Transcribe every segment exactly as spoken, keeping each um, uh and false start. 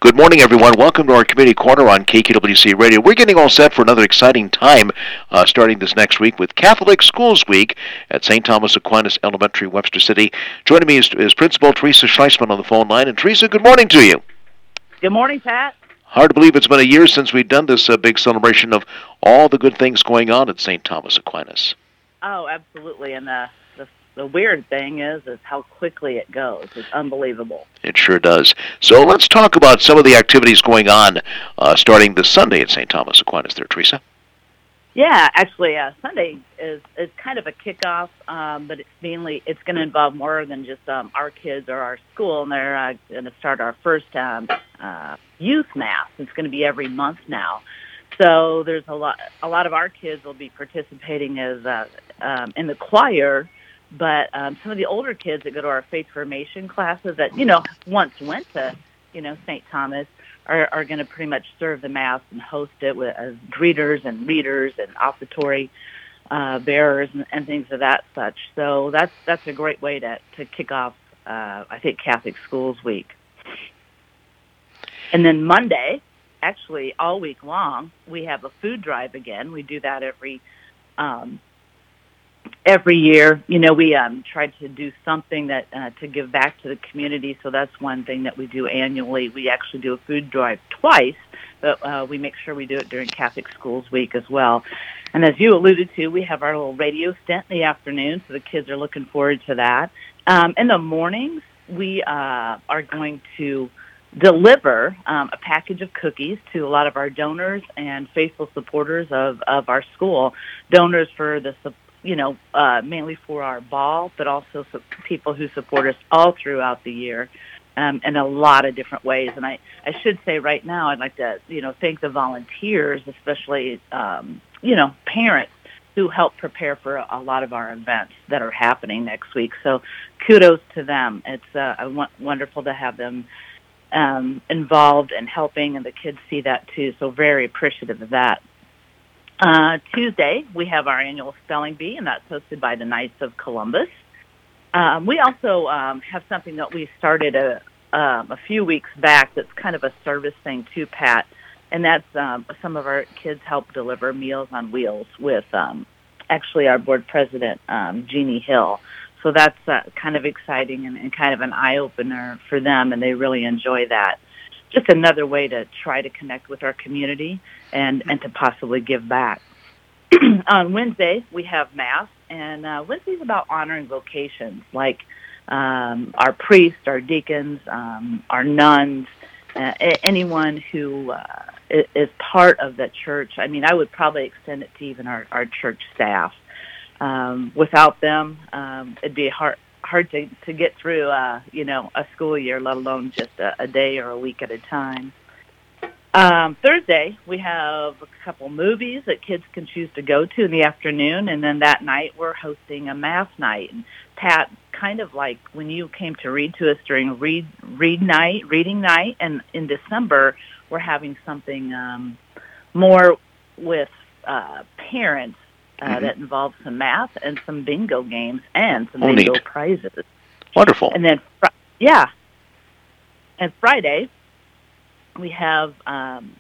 Good morning, everyone. Welcome to our Community Corner on K Q W C Radio. We're getting all set for another exciting time uh, starting this next week with Catholic Schools Week at Saint Thomas Aquinas Elementary, Webster City. Joining me is, is Principal Teresa Schleisman on the phone line. And Teresa, good morning to you. Good morning, Pat. Hard to believe it's been a year since we've done this uh, big celebration of all the good things going on at Saint Thomas Aquinas. Oh, absolutely. And the, the the weird thing is, is how quickly it goes. It's unbelievable. It sure does. So let's talk about some of the activities going on uh, starting this Sunday at Saint Thomas Aquinas there, Teresa. Yeah, actually, uh, Sunday is, is kind of a kickoff, um, but it's mainly, it's going to involve more than just um, our kids or our school, and they're uh, going to start our first um, uh, youth mass. It's going to be every month now. So there's a lot, a lot of our kids will be participating as uh, um, in the choir, but um, some of the older kids that go to our faith formation classes that, you know, once went to, you know, Saint Thomas, are, are going to pretty much serve the Mass and host it with as greeters and readers and offertory uh, bearers and, and things of that such. So that's that's a great way to, to kick off, uh, I think, Catholic Schools Week. And then Monday, actually all week long, we have a food drive again. We do that every um, every year. You know, we um, try to do something that uh, to give back to the community, so that's one thing that we do annually. We actually do a food drive twice, but uh, we make sure we do it during Catholic Schools Week as well. And as you alluded to, we have our little radio stint in the afternoon, so the kids are looking forward to that. Um, in the mornings, we uh, are going to deliver um, a package of cookies to a lot of our donors and faithful supporters of, of our school. Donors for the you know, uh, mainly for our ball, but also for people who support us all throughout the year um, in a lot of different ways. And I, I should say right now, I'd like to, you know, thank the volunteers, especially, um, you know, parents who help prepare for a, a lot of our events that are happening next week. So kudos to them. It's uh, w- wonderful to have them um, involved and helping, and the kids see that too. So very appreciative of that. Uh, Tuesday, we have our annual spelling bee, and that's hosted by the Knights of Columbus. Um, we also um, have something that we started a, um, a few weeks back that's kind of a service thing too, Pat, and that's um, some of our kids help deliver Meals on Wheels with um, actually our board president, um, Jeannie Hill. So that's uh, kind of exciting and, and kind of an eye-opener for them, and they really enjoy that. Just another way to try to connect with our community and, and to possibly give back. On Wednesday, we have Mass, and uh, Wednesday's about honoring vocations, like um, our priests, our deacons, um, our nuns, uh, anyone who uh, is part of the church. I mean, I would probably extend it to even our, our church staff. Um, without them, um, it'd be hard hard to, to get through, uh, you know, a school year, let alone just a, a day or a week at a time. Um, Thursday, we have a couple movies that kids can choose to go to in the afternoon, and then that night we're hosting a Mass night. And Pat, kind of like when you came to read to us during read read night, reading night, and in December we're having something um, more with uh, parents uh, mm-hmm. that involves some math and some bingo games and some oh, bingo neat. prizes. Wonderful. And then, fr- yeah, and Friday, we have, um,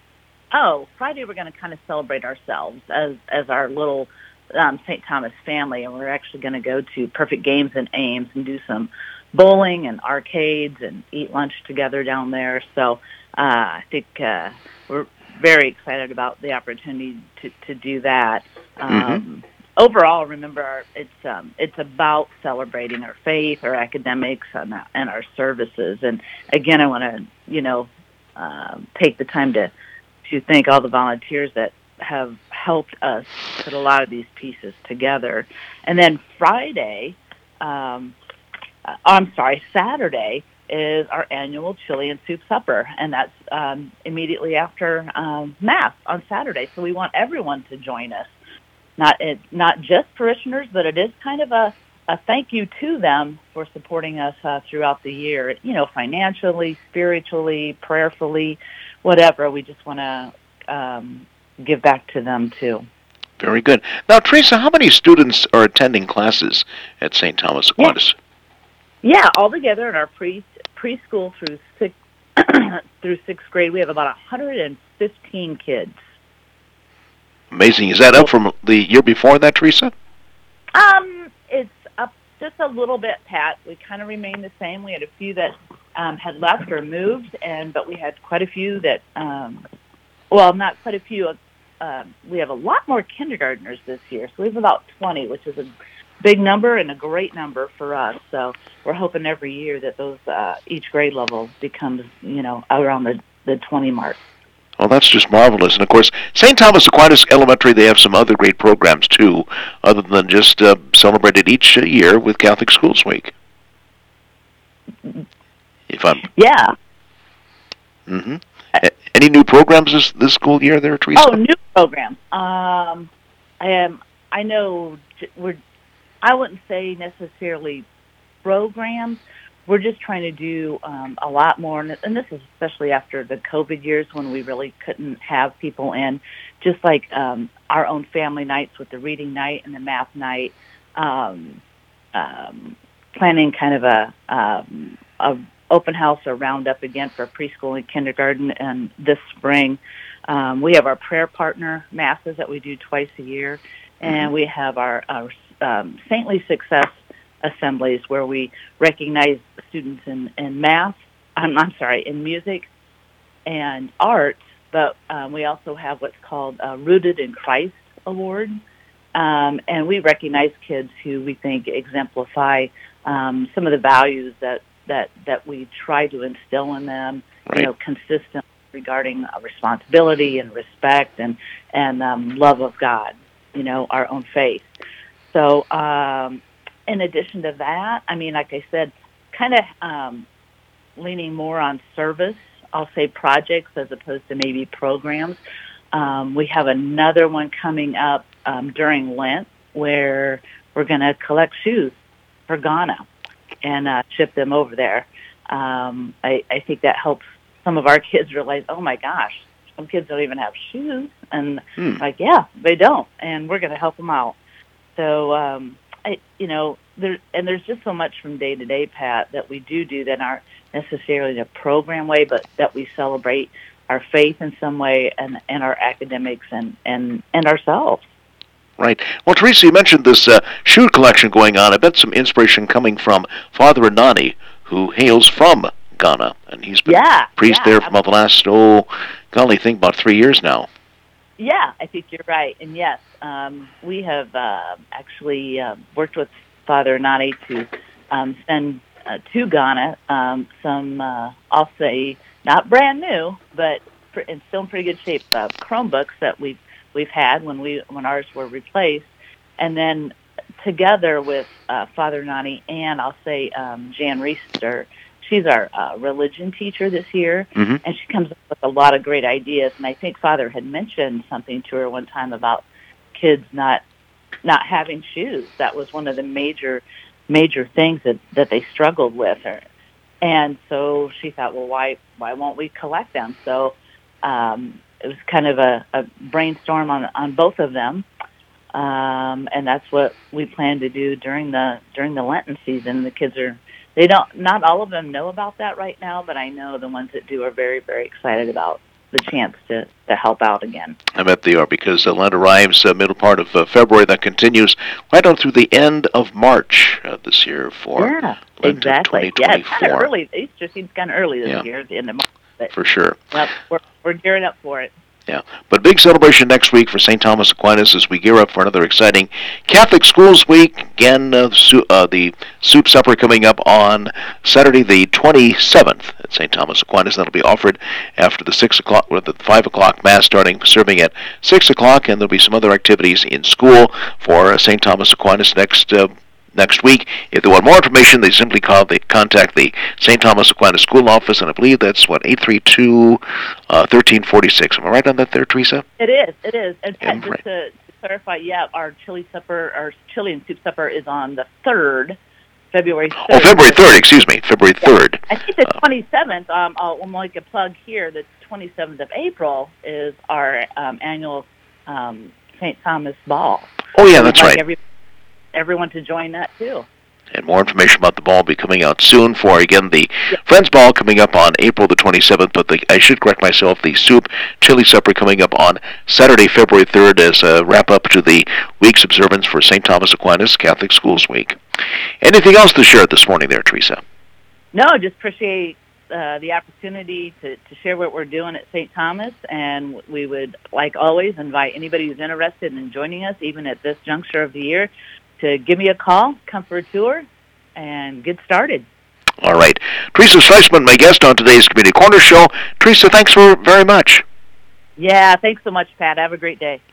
oh, Friday we're going to kind of celebrate ourselves as as our little um, Saint Thomas family, and we're actually going to go to Perfect Games and Ames and do some bowling and arcades and eat lunch together down there. So uh, I think uh, we're very excited about the opportunity to, to do that. Um, mm-hmm. Overall, remember, our, it's um, it's about celebrating our faith, our academics, and, and our services. And again, I want to, you know, Um, take the time to, to thank all the volunteers that have helped us put a lot of these pieces together. And then Friday, um, uh, I'm sorry, Saturday is our annual chili and soup supper, and that's um, immediately after um, Mass on Saturday. So we want everyone to join us, not it, not just parishioners, but it is kind of a a thank you to them for supporting us uh, throughout the year, you know, financially, spiritually, prayerfully, whatever. We just want to um, give back to them, too. Very good. Now, Teresa, how many students are attending classes at Saint Thomas Aquinas? Yeah, yeah altogether in our pre preschool through sixth, through sixth grade, we have about one hundred fifteen kids. Amazing. Is that up from the year before that, Teresa? Um, it's up just a little bit, Pat. We kind of remain the same. We had a few that um, had left or moved, and but we had quite a few that, um, well, not quite a few. Uh, we have a lot more kindergartners this year, so we have about twenty, which is a big number and a great number for us. So we're hoping every year that those uh, each grade level becomes, you know, around the, the twenty mark. Well, that's just marvelous. And, of course, Saint Thomas Aquinas Elementary, they have some other great programs, too, other than just uh, celebrated each year with Catholic Schools Week. If I'm... Yeah. Mm-hmm. Any new programs this, this school year there, Teresa? Oh, new programs. Um, I am. I know we're... I wouldn't say necessarily programs. We're just trying to do um, a lot more, and this is especially after the COVID years when we really couldn't have people in, just like um, our own family nights with the reading night and the math night, um, um, planning kind of a, um, a open house or roundup again for preschool and kindergarten, and this spring um, we have our prayer partner masses that we do twice a year, and we have our, our um, Saintly Success assemblies where we recognize students in, in math, I'm, I'm sorry, in music and art, but um, we also have what's called a Rooted in Christ Award, um, and we recognize kids who we think exemplify um, some of the values that, that, that we try to instill in them, right. you know, consistent regarding uh, responsibility and respect and, and um, love of God, you know, our own faith. So, um, in addition to that, I mean, like I said, kind of um, leaning more on service, I'll say projects as opposed to maybe programs. Um, we have another one coming up um, during Lent where we're going to collect shoes for Ghana and uh, ship them over there. Um, I, I think that helps some of our kids realize, oh, my gosh, some kids don't even have shoes. And hmm. like, yeah, they don't, and we're going to help them out. So, um, I, you know, there, and there's just so much from day to day, Pat, that we do do that aren't necessarily in a program way, but that we celebrate our faith in some way and, and our academics and, and, and ourselves. Right. Well, Teresa, you mentioned this uh, shoe collection going on. I bet some inspiration coming from Father Anani, who hails from Ghana, and he's been yeah, priest yeah, there for the last, oh, golly, I think about three years now. Yeah, I think you're right. And yes, um, we have uh, actually uh, worked with Father Anani to um, send uh, to Ghana um, some, uh, I'll say, not brand new, but pr- in still in pretty good shape, uh, Chromebooks that we've we've had when we when ours were replaced, and then together with uh, Father Anani and I'll say um, Jan Reister. She's our uh, religion teacher this year, mm-hmm. and she comes up with a lot of great ideas. And I think Father had mentioned something to her one time about kids not not having shoes. That was one of the major major things that, that they struggled with. Her. And so she thought, well, why why won't we collect them? So um, it was kind of a, a brainstorm on on both of them, um, and that's what we plan to do during the during the Lenten season. The kids are. They don't. Not all of them know about that right now, but I know the ones that do are very, very excited about the chance to, to help out again. I bet they are, because uh, Lent arrives uh, middle part of uh, February. That continues right on through the end of March uh, this year for yeah, Lent exactly. of twenty twenty-four. Yeah, it's kind of early. Easter seems kind of early this yeah. year at the end of March. But, for sure. Yep, we're we're gearing up for it. Yeah, but big celebration next week for Saint Thomas Aquinas as we gear up for another exciting Catholic Schools Week. Again, uh, su- uh, the soup supper coming up on Saturday the twenty-seventh at Saint Thomas Aquinas. That'll be offered after the six o'clock, or the five o'clock mass, starting serving at six o'clock, and there'll be some other activities in school for uh, Saint Thomas Aquinas next. Uh, Next week. If they want more information, they simply call, they contact the Saint Thomas Aquinas School Office, and I believe that's, what, eight three two, one three four six. Am I right on that there, Teresa? It is, it is. And Pat, Yeah, just right. to, to clarify, yeah, our chili supper, our chili and soup supper is on the third, February third. Oh, February third, excuse me, February third. I think the Uh, twenty-seventh, um, I'll, I'll make a plug here, the twenty-seventh of April is our um, annual um, Saint Thomas Ball. Oh, yeah, So that's we'd like right. Every, everyone to join that, too. And more information about the ball will be coming out soon for, again, the first Friends Ball coming up on April the twenty-seventh, but the, I should correct myself, the Soup Chili Supper coming up on Saturday, February third as a wrap-up to the week's observance for Saint Thomas Aquinas Catholic Schools Week. Anything else to share this morning there, Teresa? No, just appreciate uh, the opportunity to, to share what we're doing at Saint Thomas, and we would, like always, invite anybody who's interested in joining us, even at this juncture of the year, to give me a call, come for a tour, and get started. All right. Teresa Schleichman, my guest on today's Community Corner Show. Teresa, thanks for very much. Yeah, thanks so much, Pat. Have a great day.